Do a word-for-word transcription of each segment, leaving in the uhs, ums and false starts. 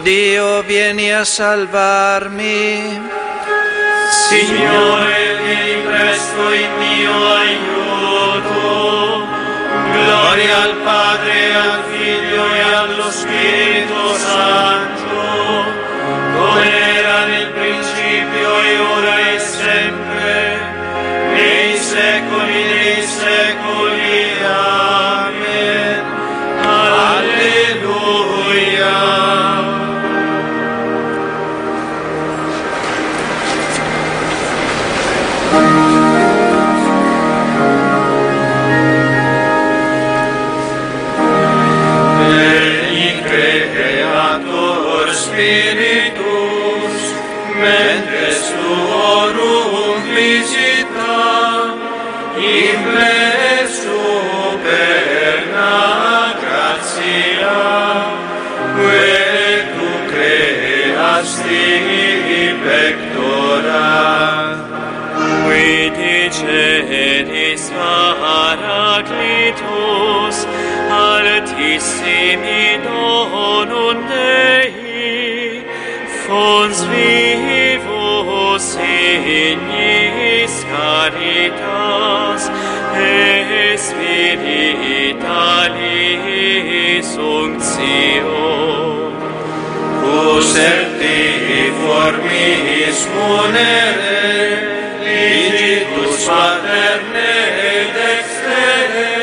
Dio, vieni a salvarmi. Signore, vieni presto in mio aiuto. Gloria al Padre, al Figlio e allo Spirito Santo, come era nel principio e ora e sempre, nei secoli dei secoli. Amen. Alleluia. Spiritus, mentes tuorum visita, in me superna gratia, que tu creasti pectora. Qui diceris Paraclitus, altissimi donum Dei, fons vivus signis caritas, et spiritualis unctio. Usertiformis munere, ligitus paterne dextere,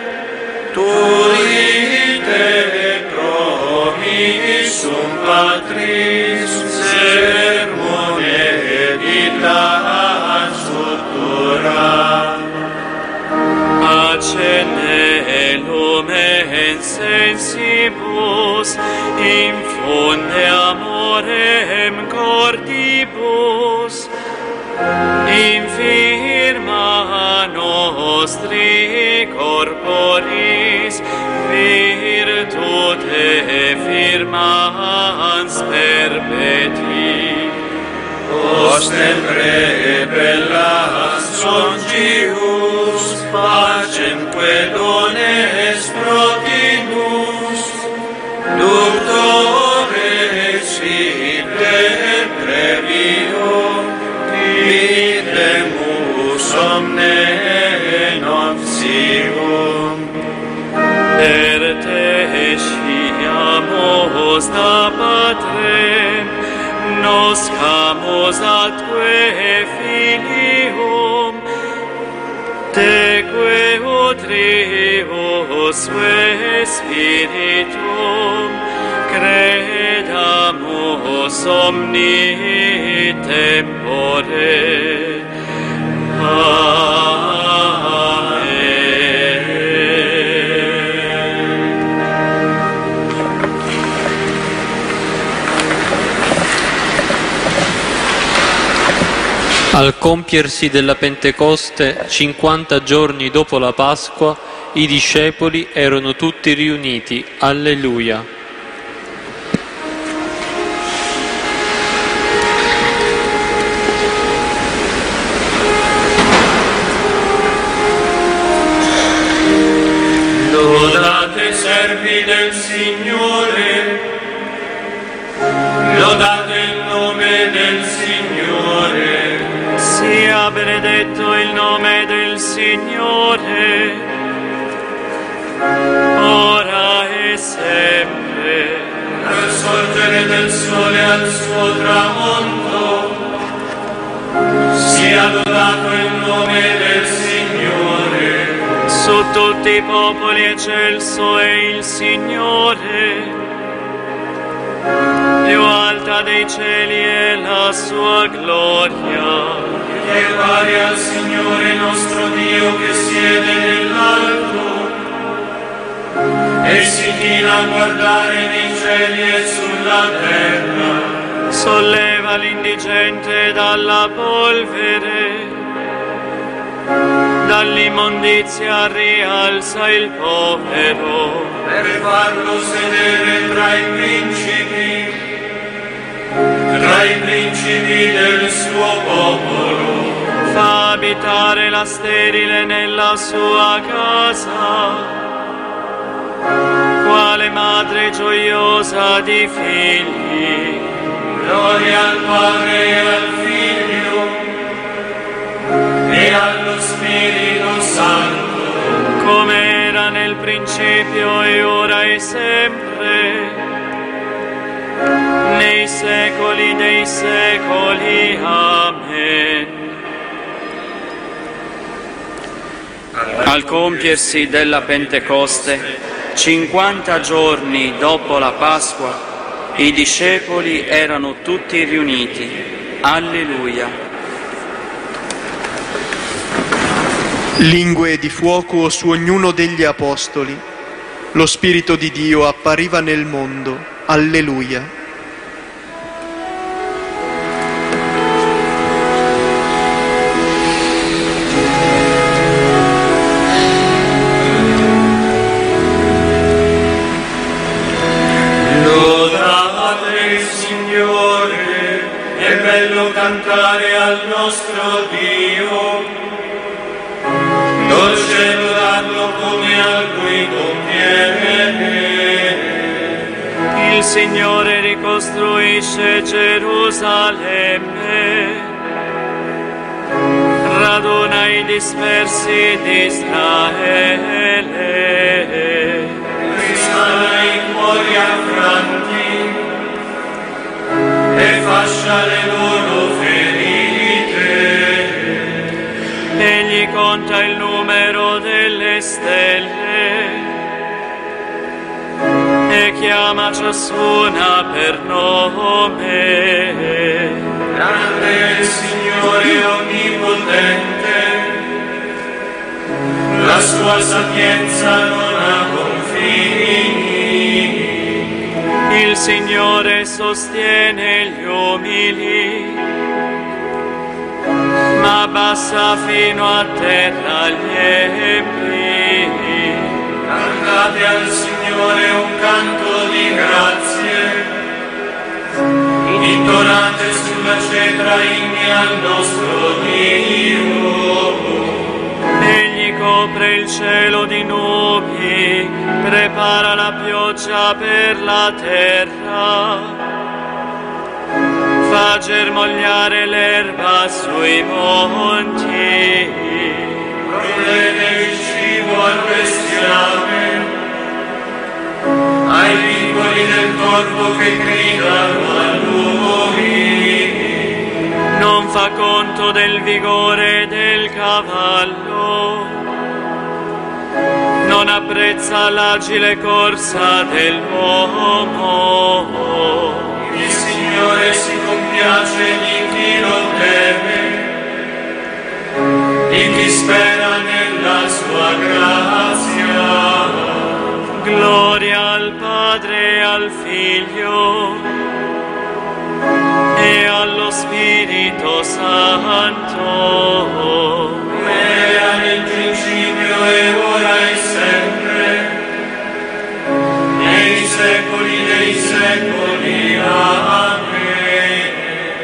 tui te promissum Patris, sermone editas futura. Accende lumen sensibus, infunde amorem cordibus, infirma nostri corporis, virtute firmans perpeti. Ostembre bellas songius, pacemque dones protinus, ductores iter previo, videmus omne noctium. Per te sciamus da Patrem, noscamus atque filium, teque utrius spiritum, credamus omni tempore. Al compiersi della Pentecoste, cinquanta giorni dopo la Pasqua, i discepoli erano tutti riuniti. Alleluia. Lodate servi del Signore, lodate il nome del Signore. Sia benedetto il nome del Signore, ora e sempre. Dal sorgere del sole al suo tramonto, sia lodato il nome del Signore. Su tutti i popoli eccelso è il Signore, più alta dei cieli è la sua gloria. E pari al Signore nostro Dio che siede nell'alto e si china a guardare nei cieli e sulla terra. Solleva l'indigente dalla polvere, dall'immondizia rialza il povero, per farlo sedere tra i principi, tra i principi del suo popolo. Fa abitare la sterile nella sua casa, quale madre gioiosa di figli. Gloria al Padre e al Figlio e allo Spirito Santo, come era nel principio e ora e sempre, nei secoli dei secoli. Amen. Al compiersi della Pentecoste, cinquanta giorni dopo la Pasqua, i discepoli erano tutti riuniti. Alleluia. Lingue di fuoco su ognuno degli apostoli. Lo Spirito di Dio appariva nel mondo. Alleluia. Cantare al nostro Dio, dolce lodarlo come a Lui conviene. Il Signore ricostruisce Gerusalemme, raduna i dispersi di Israele, risana i cuori affranti e fascia le loro ferite. Egli conta il numero delle stelle e chiama ciascuna per nome. Grande è il Signore onnipotente, la sua sapienza non ha confini. Il Signore sostiene gli umili, ma abbassa fino a terra gli empi. Cantate al Signore un canto di grazie, intonate sulla cetra inni al nostro Dio. Egli copre il cielo di nubi, prepara la pioggia per la terra, fa germogliare l'erba sui monti, provvede il cibo al bestiame, ai piccoli del corpo che gridano a lui. Non fa conto del vigore del cavallo, non apprezza l'agile corsa dell'uomo. Il Signore si compiace di chi lo teme, di chi spera nella sua grazia. Gloria al Padre e al Figlio e allo Spirito Santo, come era nel principio e ora e sempre, nei secoli dei secoli. Amen.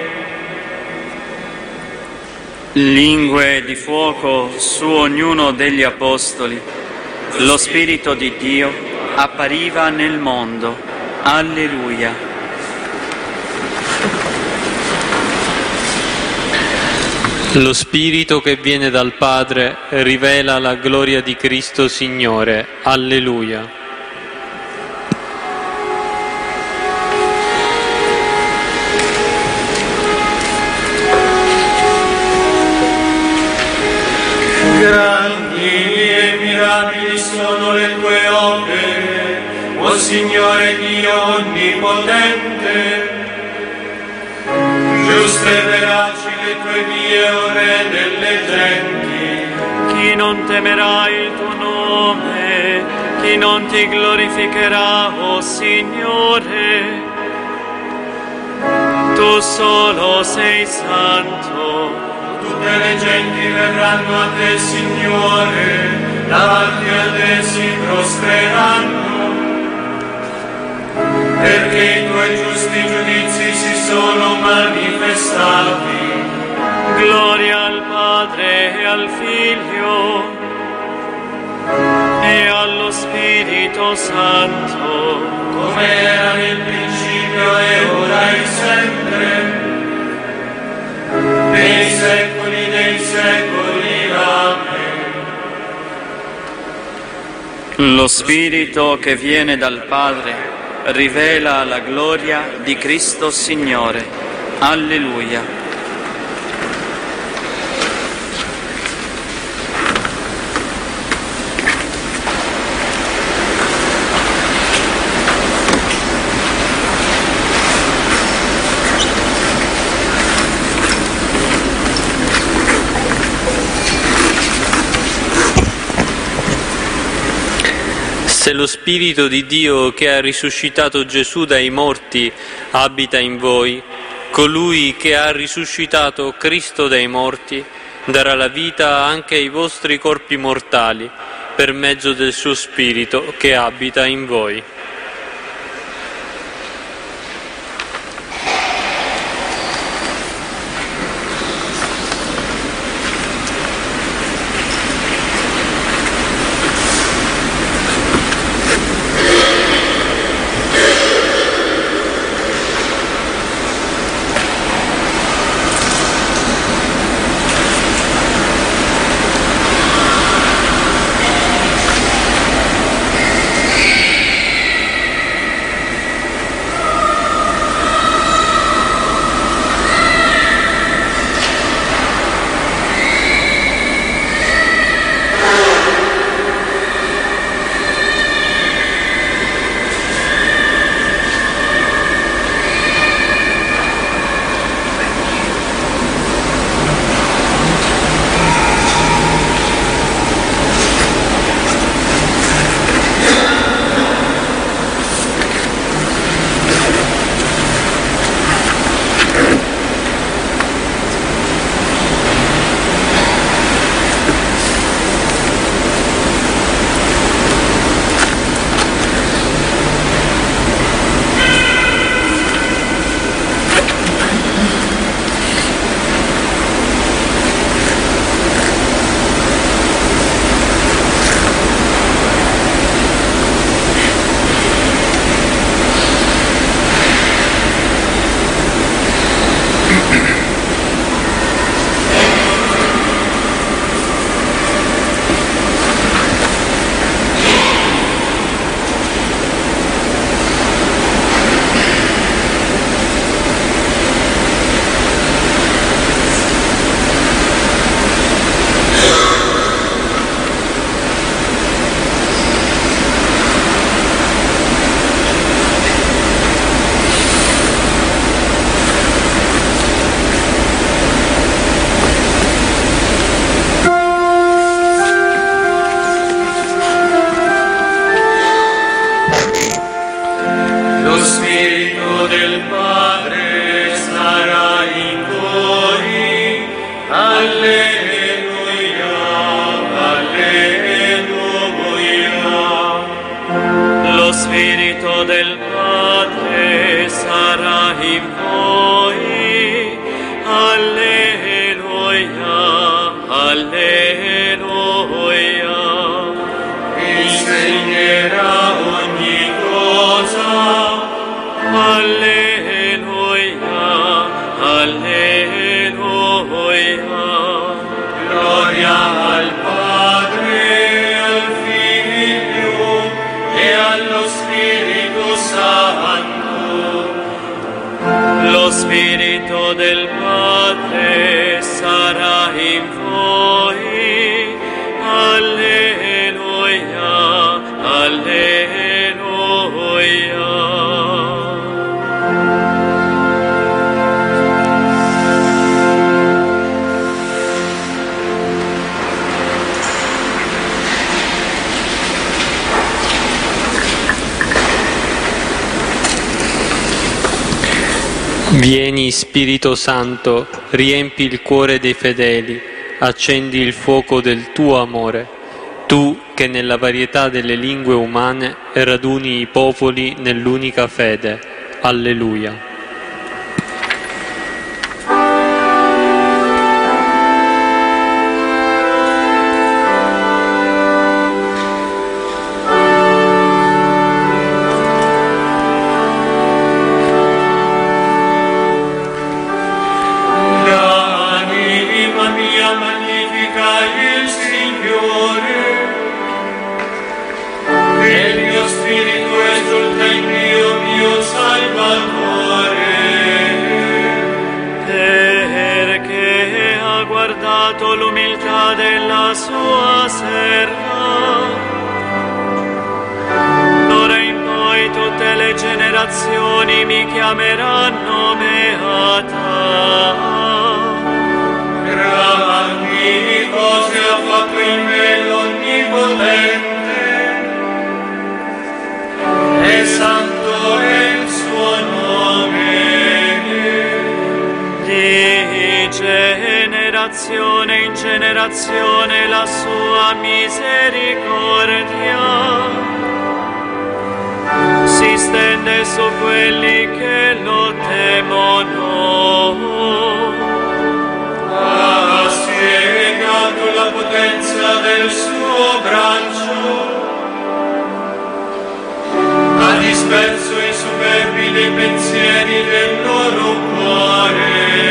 Lingue di fuoco su ognuno degli apostoli. Lo Spirito di Dio appariva nel mondo. Alleluia. Lo Spirito che viene dal Padre rivela la gloria di Cristo Signore. Alleluia. Grandi e mirabili sono le tue opere, o Signore Dio onnipotente. Giuste e veraci le tue vie, o Re delle genti. Chi non temerà il tuo nome, chi non ti glorificherà, o Signore? Tu solo sei santo. Tutte le genti verranno a te, Signore, davanti a te si prostreranno, perché i tuoi giusti giudizi si sono manifestati. Gloria al Padre e al Figlio e allo Spirito Spirito Santo, come era nel principio e ora e sempre, nei secoli dei secoli. Amen. Lo Spirito che viene dal Padre rivela la gloria di Cristo Signore. Alleluia. Se lo Spirito di Dio che ha risuscitato Gesù dai morti abita in voi, colui che ha risuscitato Cristo dai morti darà la vita anche ai vostri corpi mortali per mezzo del suo Spirito che abita in voi. Lo Spirito del Padre sarà in voi. Alleluia, alleluia. Vieni Spirito Santo, riempi il cuore dei fedeli, accendi il fuoco del tuo amore, tu che nella varietà delle lingue umane raduni i popoli nell'unica fede. Alleluia. benedirai il Signore. Il mio spirito esulta in Dio mio Salvatore, perché ha guardato l'umiltà della sua serva. D'ora in poi tutte le generazioni mi chiameranno beata. Grandi cose ha fatto in me l'Onnipotente, e santo è il suo nome. Di generazione in generazione la sua misericordia si stende su quelli che lo temono. Ha spiegato la potenza del suo braccio, ha disperso i superbi dei pensieri del loro cuore,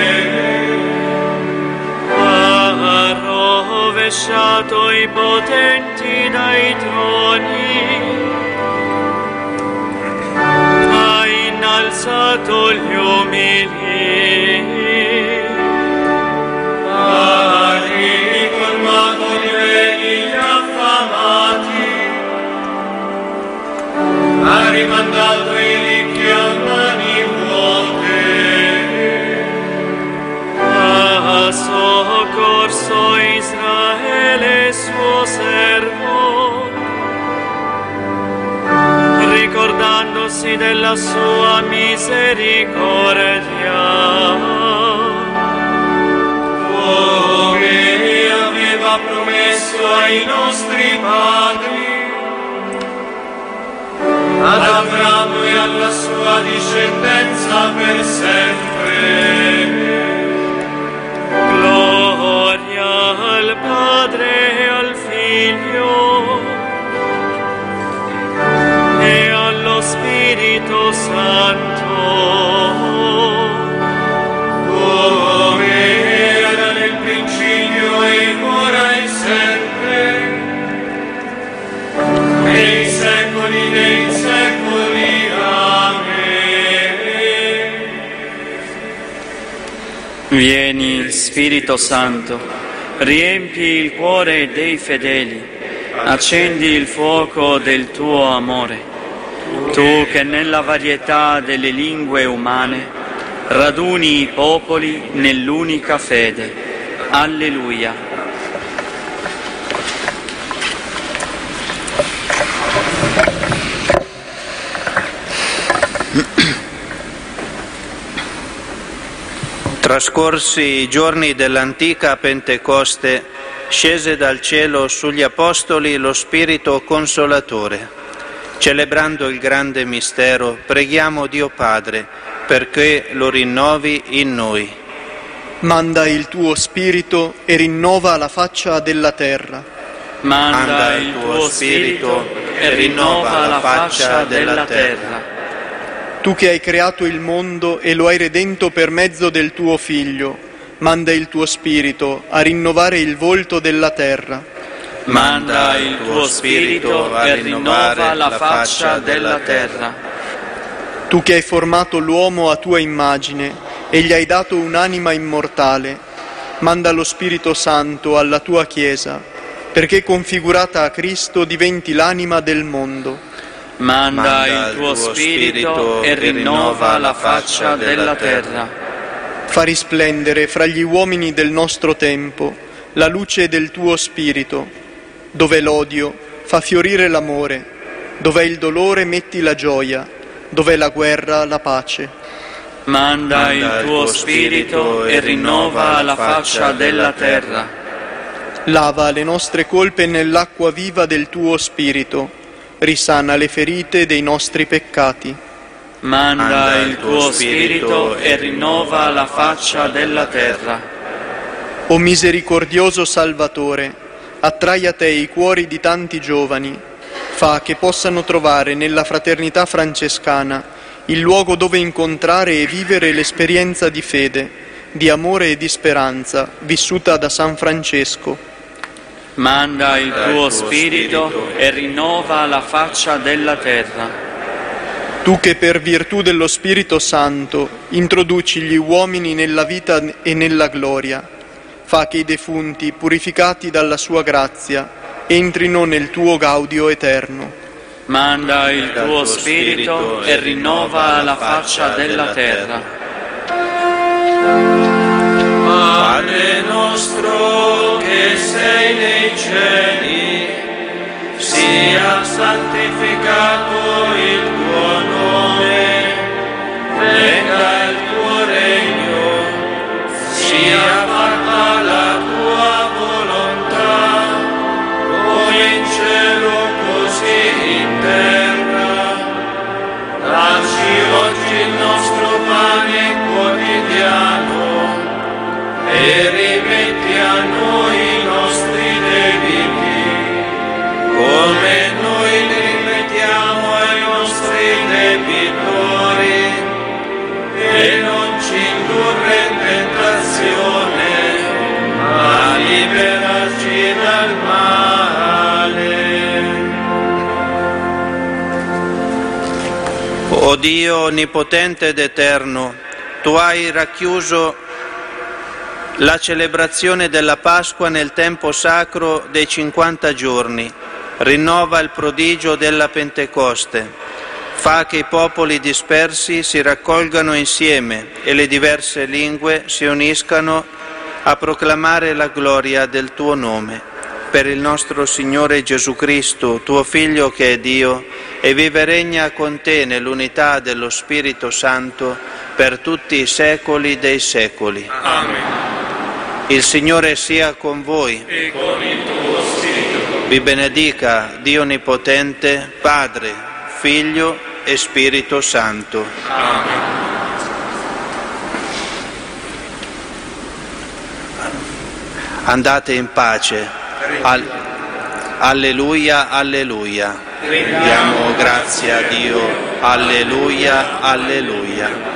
Ha rovesciato i potenti dai troni, ha innalzato gli umili, ha ricolmato di beni gli affamati, ha rimandato i ricchi a mani vuote, ha soccorso Israele suo servo, ricordandosi della sua misericordia, come aveva promesso ai nostri padri, ad Abramo e alla sua discendenza per sempre. gloria al Padre e al Figlio e allo Spirito Santo, Come era nel principio e ora e sempre, nei secoli dei secoli. Amen. Vieni, Spirito Santo, riempi il cuore dei fedeli, accendi il fuoco del tuo amore. Tu che nella varietà delle lingue umane raduni i popoli nell'unica fede. Alleluia. Trascorsi i giorni dell'antica Pentecoste, scese dal cielo sugli Apostoli lo Spirito Consolatore. Celebrando il grande mistero, preghiamo Dio Padre perché lo rinnovi in noi. Manda il tuo Spirito e rinnova la faccia della terra. Manda il tuo Spirito e rinnova la faccia della terra. Tu che hai creato il mondo e lo hai redento per mezzo del tuo Figlio, manda il tuo Spirito a rinnovare il volto della terra. Manda il tuo Spirito e rinnova la faccia della terra. Tu che hai formato l'uomo a tua immagine e gli hai dato un'anima immortale, manda lo Spirito Santo alla tua Chiesa, perché configurata a Cristo diventi l'anima del mondo. Manda il tuo Spirito e rinnova la faccia della terra. Fa risplendere fra gli uomini del nostro tempo la luce del tuo Spirito. Dove l'odio, fa fiorire l'amore. Dov'è il dolore, metti la gioia. Dov'è la guerra, la pace. Manda il tuo Spirito e rinnova la faccia della terra. Lava le nostre colpe nell'acqua viva del tuo Spirito. Risana le ferite dei nostri peccati. Manda il tuo Spirito e rinnova la faccia della terra. O misericordioso Salvatore, attrai a te i cuori di tanti giovani, fa che possano trovare nella fraternità francescana il luogo dove incontrare e vivere l'esperienza di fede, di amore e di speranza vissuta da San Francesco. Manda il tuo Spirito e rinnova la faccia della terra. Tu che per virtù dello Spirito Santo introduci gli uomini nella vita e nella gloria, fa che i defunti, purificati dalla sua grazia, entrino nel tuo gaudio eterno. Manda il tuo Spirito e rinnova la faccia della terra. Padre nostro che sei nei cieli, sia santificato il tuo nome, venga il tuo regno, sia fatta la tua volontà, come in cielo così in terra. Dacci oggi il nostro pane quotidiano e rimetti a noi i nostri debiti, come noi li rimettiamo ai nostri debitori, e non ci indurre in tentazione, ma liberaci dal male. O Dio onnipotente ed eterno, Tu hai racchiuso la celebrazione della Pasqua nel tempo sacro dei cinquanta giorni. Rinnova il prodigio della Pentecoste, fa che i popoli dispersi si raccolgano insieme e le diverse lingue si uniscano a proclamare la gloria del tuo nome. Per il nostro Signore Gesù Cristo, tuo Figlio che è Dio, e vive e regna con te nell'unità dello Spirito Santo per tutti i secoli dei secoli. Amen. Il Signore sia con voi. E con il tuo spirito. Vi benedica Dio Onnipotente, Padre, Figlio e Spirito Santo. Amen. Andate in pace. Al- alleluia, alleluia. Diamo grazie a Dio. Alleluia, alleluia.